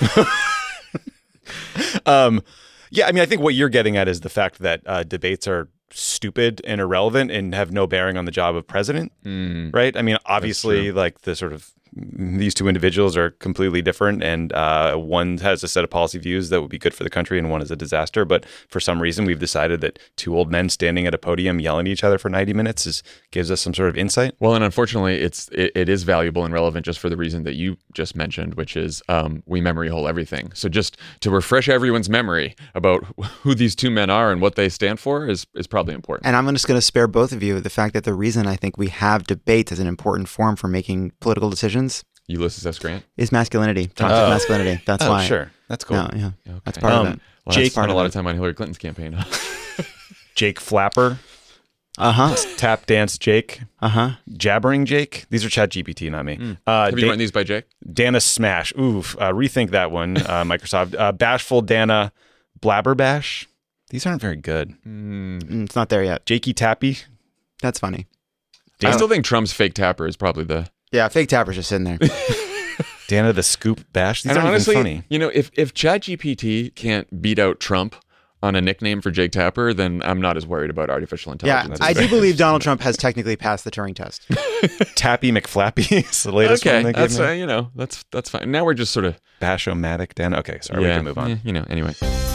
S3: Yeah, I mean, I think what you're getting at is the fact that debates are stupid and irrelevant and have no bearing on the job of president, right? I mean, obviously, like the sort of these two individuals are completely different, and one has a set of policy views that would be good for the country, and one is a disaster. But for some reason, we've decided that two old men standing at a podium yelling at each other for 90 minutes gives us some sort of insight.
S1: Well, and unfortunately, it is valuable and relevant just for the reason that you just mentioned, which is we memory hole everything. So just to refresh everyone's memory about who these two men are and what they stand for is probably important.
S2: And I'm just going to spare both of you the fact that the reason I think we have debate as an important form for making political decisions
S1: Ulysses S. Grant
S2: is masculinity, toxic masculinity. That's why.
S3: Sure, that's cool.
S2: No, yeah,
S1: Okay.
S2: that's part of it.
S1: Well,
S3: Jake
S1: Jake spent a lot of time on Hillary Clinton's campaign.
S3: Jake Flapper, Tap Dance Jake, Jabbering Jake. These are ChatGPT, not me.
S1: Have you run these by Jake?
S3: Dana Smash. Oof. Rethink that one, Microsoft. Bashful Dana Blabberbash. These aren't very good.
S2: It's not there yet.
S3: Jakey Tappy.
S2: That's funny.
S1: I still think Trump's fake tapper is probably the...
S2: Yeah, fake tapper's just sitting there.
S3: Dana the Scoop Bash. These
S1: and
S3: aren't
S1: honestly,
S3: even funny.
S1: you know, if ChatGPT can't beat out Trump on a nickname for Jake Tapper, then I'm not as worried about artificial
S2: Yeah,
S1: intelligence.
S2: I do believe Donald Trump has technically passed the Turing test.
S3: Tappy McFlappy is the latest one they
S1: that's
S3: gave me.
S1: that's fine. Now we're just sort of
S3: Bashomatic Dana. Okay, sorry, we can move on.
S1: Anyway.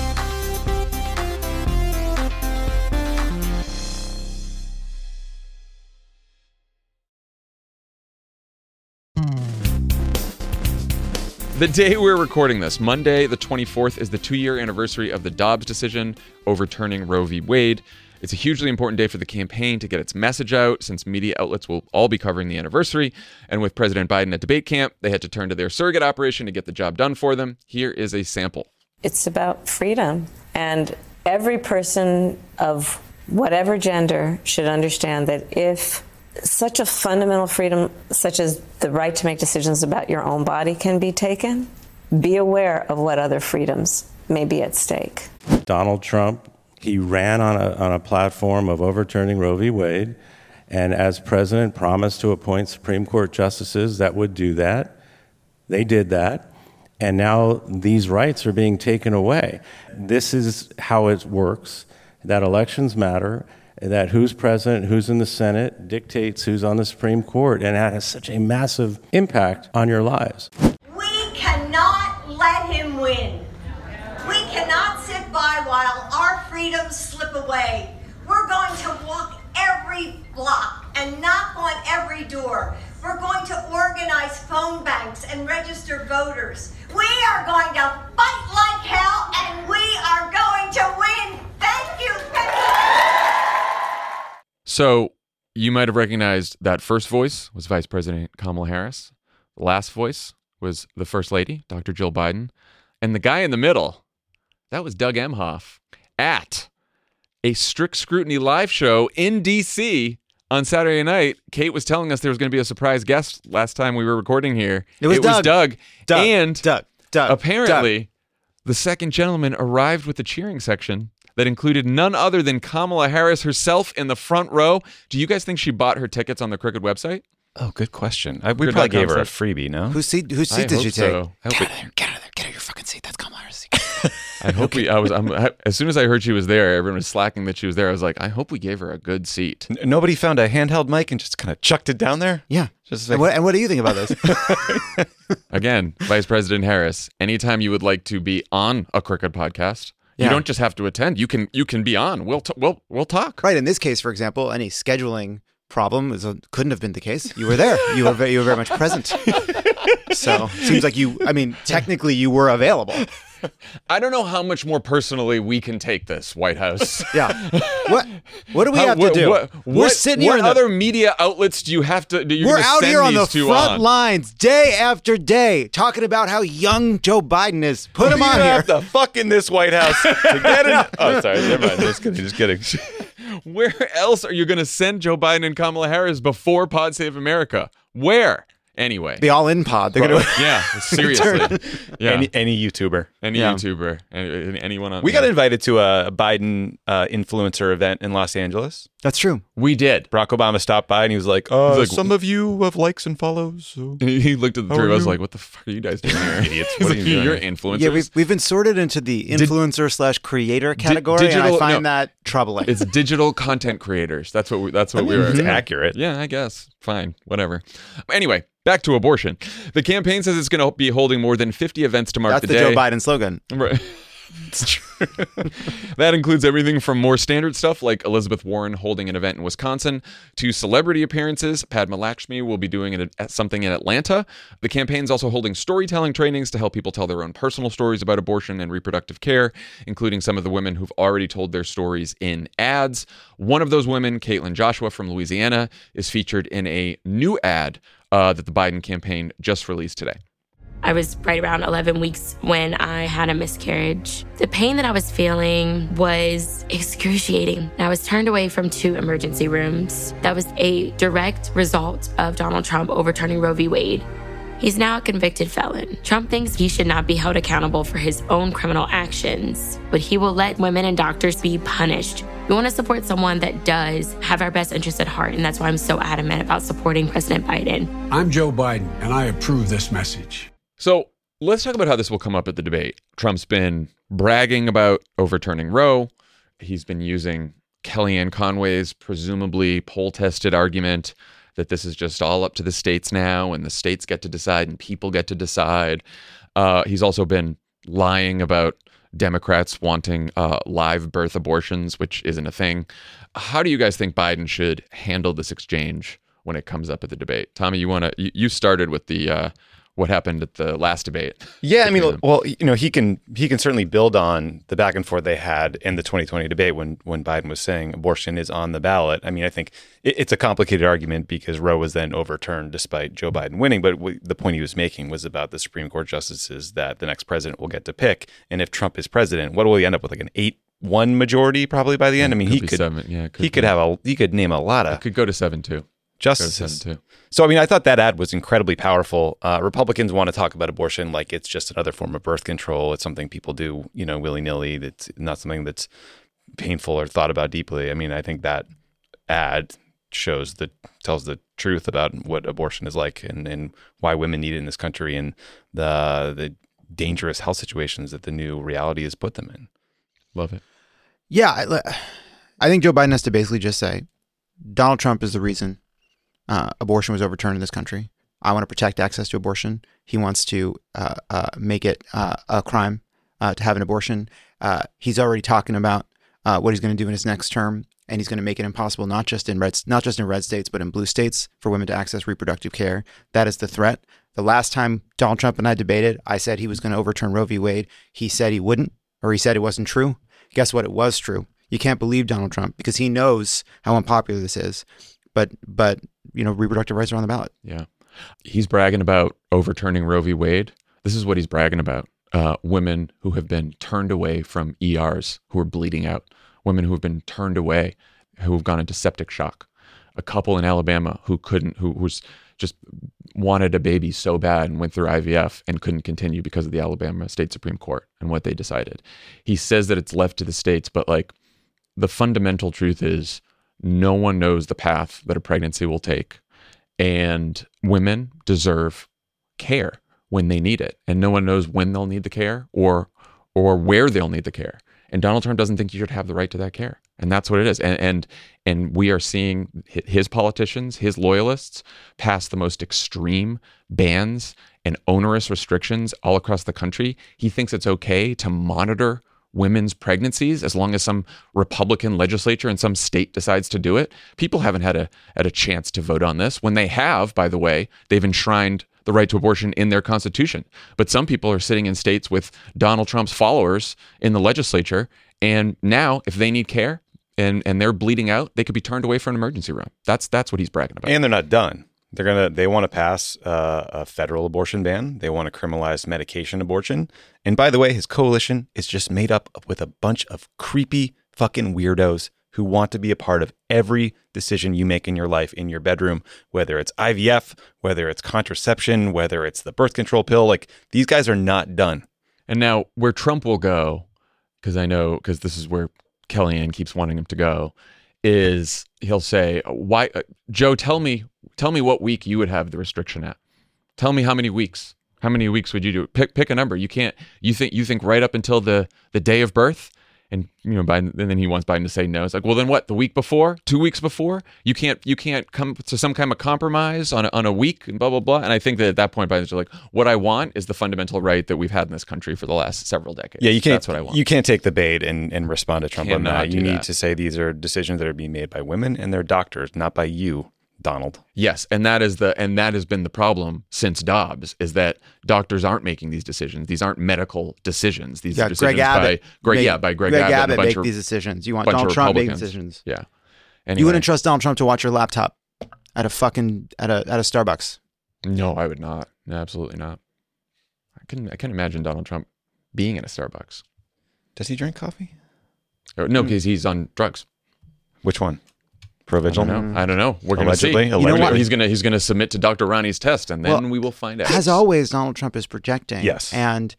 S1: The day we're recording this, Monday the 24th, is the 2-year anniversary of the Dobbs decision overturning Roe v. Wade. It's a hugely important day for the campaign to get its message out, since media outlets will all be covering the anniversary. And with President Biden at debate camp, they had to turn to their surrogate operation to get the job done for them. Here is a sample.
S6: It's about freedom, and every person of whatever gender should understand that if such a fundamental freedom, such as the right to make decisions about your own body, can be taken, be aware of what other freedoms may be at stake.
S7: Donald Trump, he ran on a platform of overturning Roe v. Wade, and as president promised to appoint Supreme Court justices that would do that. They did that, and now these rights are being taken away. This is how it works, that elections matter, that who's president, who's in the Senate dictates who's on the Supreme Court, and that has such a massive impact on your lives.
S8: We cannot let him win. We cannot sit by while our freedoms slip away. We're going to walk every block and knock on every door. We're going to organize phone banks and register voters. We are going to fight like hell, and we are going to win. Thank you.
S1: So you might have recognized that first voice was Vice President Kamala Harris. The last voice was the First Lady, Dr. Jill Biden. And the guy in the middle, that was Doug Emhoff at a Strict Scrutiny live show in D.C. on Saturday night. Kate was telling us there was going to be a surprise guest last time we were recording here.
S2: It was Doug.
S1: And
S2: Doug.
S1: apparently, the second gentleman arrived with the cheering section that included none other than Kamala Harris herself in the front row. Do you guys think she bought her tickets on the Crooked website?
S3: Oh, good question. We probably gave her a freebie, no?
S2: Whose seat did you take?
S1: So.
S2: Get out of there. Get out of your fucking seat. That's Kamala Harris' seat.
S1: I hope as soon as I heard she was there, everyone was slacking that she was there. I was like, I hope we gave her a good seat.
S3: Nobody found a handheld mic and just kind of chucked it down there?
S2: Yeah.
S3: Just
S2: like, and what do you think about this?
S1: Again, Vice President Harris, anytime you would like to be on a Crooked podcast, you don't just have to attend. You can be on. We'll talk.
S2: Right. In this case, for example, any scheduling problem couldn't have been the case. You were there. You were very much present. So seems like technically you were available.
S1: I don't know how much more personally we can take this, White House.
S2: Yeah. What do we have to do? We're sitting here.
S1: What other media outlets do you have to?
S2: We're out here on the front lines day after day talking about how young Joe Biden is. Put him on here.
S3: You have to fuck in this White House to get in. Oh, sorry. Never mind. Just kidding.
S1: Where else are you going to send Joe Biden and Kamala Harris before Pod Save America? Where? Anyway,
S2: the All In Pod. They're gonna
S1: seriously. Yeah.
S3: Any YouTuber,
S1: YouTuber, anyone on.
S3: We got invited to a Biden influencer event in Los Angeles.
S2: That's true.
S1: We did.
S3: Barack Obama stopped by and he was like, "Some of you have likes and follows." So.
S1: And he looked at the three of us like, "What the fuck are you guys doing here,
S3: idiots?
S1: He's like, you're influencers."
S2: Yeah, we've been sorted into the influencer/creator category, and I find that troubling.
S1: It's digital content creators. That's what we were.
S3: It's accurate.
S1: Yeah, I guess. Fine, whatever. Anyway. Back to abortion. The campaign says it's going to be holding more than 50 events to mark the day.
S2: That's the Joe Biden slogan.
S1: Right. It's true. That includes everything from more standard stuff like Elizabeth Warren holding an event in Wisconsin to celebrity appearances. Padma Lakshmi will be doing something in Atlanta. The campaign's also holding storytelling trainings to help people tell their own personal stories about abortion and reproductive care, including some of the women who've already told their stories in ads. One of those women, Caitlin Joshua from Louisiana, is featured in a new ad that the Biden campaign just released today.
S9: I was right around 11 weeks when I had a miscarriage. The pain that I was feeling was excruciating. I was turned away from 2 emergency rooms. That was a direct result of Donald Trump overturning Roe v. Wade. He's now a convicted felon. Trump thinks he should not be held accountable for his own criminal actions, but he will let women and doctors be punished. We want to support someone that does have our best interests at heart, and that's why I'm so adamant about supporting President Biden.
S10: I'm Joe Biden, and I approve this message.
S1: So let's talk about how this will come up at the debate. Trump's been bragging about overturning Roe. He's been using Kellyanne Conway's presumably poll-tested argument that this is just all up to the states now, and the states get to decide and people get to decide. He's also been lying about Democrats wanting live birth abortions, which isn't a thing. How do you guys think Biden should handle this exchange when it comes up at the debate? Tommy, you started with the what happened at the last debate.
S3: Yeah, I mean, well, he can certainly build on the back and forth they had in the 2020 debate when Biden was saying abortion is on the ballot. I mean, I think it's a complicated argument because Roe was then overturned despite Joe Biden winning. But the point he was making was about the Supreme Court justices that the next president will get to pick. And if Trump is president, what will he end up with? Like an 8-1 majority probably by the end. I mean, he could name a lot of.
S1: It could go to 7-2.
S3: Justices. So, I mean, I thought that ad was incredibly powerful. Republicans want to talk about abortion like it's just another form of birth control. It's something people do, willy-nilly. That's not something that's painful or thought about deeply. I mean, I think that ad tells the truth about what abortion is like and why women need it in this country and the dangerous health situations that the new reality has put them in.
S1: Love it.
S2: Yeah, I think Joe Biden has to basically just say, Donald Trump is the reason abortion was overturned in this country. I want to protect access to abortion. He wants to make it a crime to have an abortion. He's already talking about what he's going to do in his next term, and he's going to make it impossible not just in red states but in blue states for women to access reproductive care. That is the threat. The last time Donald Trump and I debated, I said he was going to overturn Roe v. Wade. He said he wouldn't, or he said it wasn't true. Guess what? It was true. You can't believe Donald Trump because he knows how unpopular this is. But reproductive rights are on the ballot.
S1: Yeah. He's bragging about overturning Roe v. Wade. This is what he's bragging about. Women who have been turned away from ERs, who are bleeding out. Women who have been turned away, who have gone into septic shock. A couple in Alabama who was just wanted a baby so bad and went through IVF and couldn't continue because of the Alabama State Supreme Court and what they decided. He says that it's left to the states, but the fundamental truth is no one knows the path that a pregnancy will take, and women deserve care when they need it, and no one knows when they'll need the care or where they'll need the care. And Donald Trump doesn't think you should have the right to that care, and that's what it is. And we are seeing his politicians, his loyalists, pass the most extreme bans and onerous restrictions all across the country. He thinks it's okay to monitor women's pregnancies as long as some Republican legislature in some state decides to do it. People haven't had a chance to vote on this. When they have, by the way, they've enshrined the right to abortion in their constitution. But some people are sitting in states with Donald Trump's followers in the legislature, and now if they need care and they're bleeding out, they could be turned away from an emergency room. That's what he's bragging about.
S3: And they're not done. They want to pass a federal abortion ban. They want to criminalize medication abortion. And by the way, his coalition is just made up with a bunch of creepy fucking weirdos who want to be a part of every decision you make in your life in your bedroom, whether it's IVF, whether it's contraception, whether it's the birth control pill. Like, these guys are not done.
S1: And now where Trump will go, because this is where Kellyanne keeps wanting him to go, is he'll say, "Why, Joe? Tell me what week you would have the restriction at. Tell me how many weeks. How many weeks would you do? Pick a number. You can't. You think right up until the day of birth." And Biden, and then he wants Biden to say no. It's like, well, then what? The week before, 2 weeks before, you can't come to some kind of compromise on a week and blah blah blah. And I think that at that point, Biden's like, what I want is the fundamental right that we've had in this country for the last several decades.
S3: Yeah, you can't.
S1: That's what I want.
S3: You can't take the bait and respond to Trump on that. You need
S1: that.
S3: to say these are decisions that are being made by women and their doctors, not by you, Donald.
S1: Yes, and that has been the problem since Dobbs, is that doctors aren't making these decisions. These aren't medical decisions. These are decisions by Greg Abbott
S2: make these decisions. You want Donald Trump making decisions.
S1: Yeah. Anyway.
S2: You wouldn't trust Donald Trump to watch your laptop at a Starbucks.
S1: No, I would not. No, absolutely not. I can imagine Donald Trump being in a Starbucks.
S3: Does he drink coffee?
S1: No, because he's on drugs.
S3: Which one? Provigil?
S1: I don't know. We're going to see.
S3: You know what?
S1: He's going to submit to Dr. Ronnie's test, and then we will find out.
S2: As always, Donald Trump is projecting.
S3: Yes.
S2: And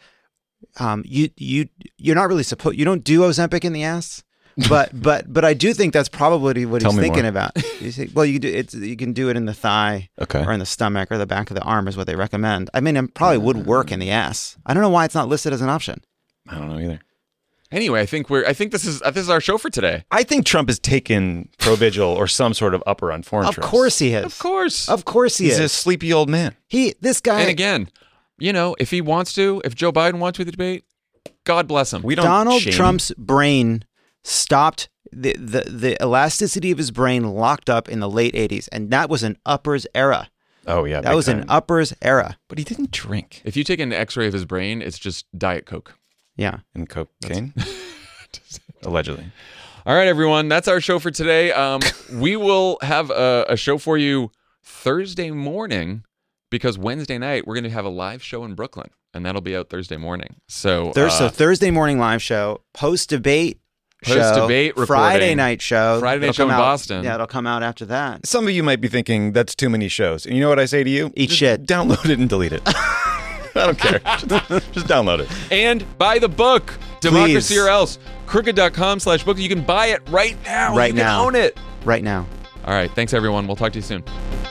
S2: you're not really supposed. You don't do Ozempic in the ass, but I do think that's probably what he's thinking about. You say, well, you can do it in the thigh, or in the stomach, or the back of the arm is what they recommend. I mean, it probably would work in the ass. I don't know why it's not listed as an option.
S3: I don't know either.
S1: Anyway, I think this is our show for today.
S3: I think Trump has taken Provigil or some sort of upper on foreign trips.
S2: Of course he has.
S1: Of course
S2: he is.
S3: He's a sleepy old man.
S2: This guy.
S1: And again, if he wants to, if Joe Biden wants to debate, God bless him.
S2: Donald Trump's brain stopped. The elasticity of his brain locked up in the late 80s, and that was an uppers era.
S3: Oh yeah,
S2: that was an uppers era.
S3: But he didn't drink.
S1: If you take an X-ray of his brain, it's just Diet Coke.
S2: Yeah.
S3: And cocaine? Allegedly.
S1: All right, everyone. That's our show for today. We will have a show for you Thursday morning, because Wednesday night we're going to have a live show in Brooklyn, and that'll be out Thursday morning. So
S2: Thursday morning live show, post-debate
S1: reporting.
S2: Friday night show.
S1: Friday night show in Boston.
S2: Yeah, it'll come out after that.
S3: Some of you might be thinking, that's too many shows. And you know what I say to you?
S2: Eat shit.
S3: Download it and delete it. I don't care. Just download it.
S1: And buy the book, Democracy or Else. Crooked.com/book. You can buy it right now.
S2: Right
S1: now. You can own it.
S2: Right now.
S1: All right. Thanks, everyone. We'll talk to you soon.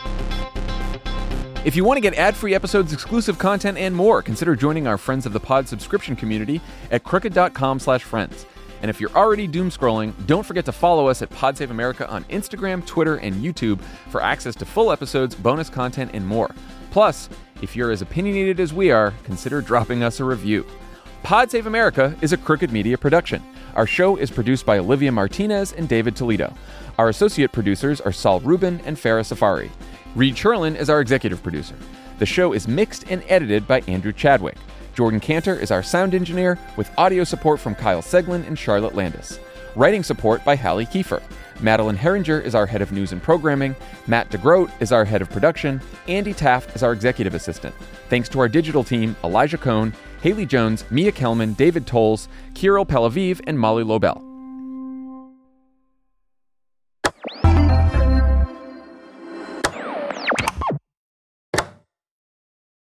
S11: If you want to get ad-free episodes, exclusive content, and more, consider joining our Friends of the Pod subscription community at crooked.com/friends. And if you're already doom scrolling, don't forget to follow us at Pod Save America on Instagram, Twitter, and YouTube for access to full episodes, bonus content, and more. Plus, if you're as opinionated as we are, consider dropping us a review. Pod Save America is a Crooked Media production. Our show is produced by Olivia Martinez and David Toledo. Our associate producers are Saul Rubin and Farah Safari. Reed Cherlin is our executive producer. The show is mixed and edited by Andrew Chadwick. Jordan Cantor is our sound engineer, with audio support from Kyle Seglin and Charlotte Landis. Writing support by Hallie Kiefer. Madeline Herringer is our head of news and programming. Matt DeGroat is our head of production. Andy Taft is our executive assistant. Thanks to our digital team, Elijah Cohn, Haley Jones, Mia Kelman, David Tolles, Kirill Pelaviv, and Molly Lobel.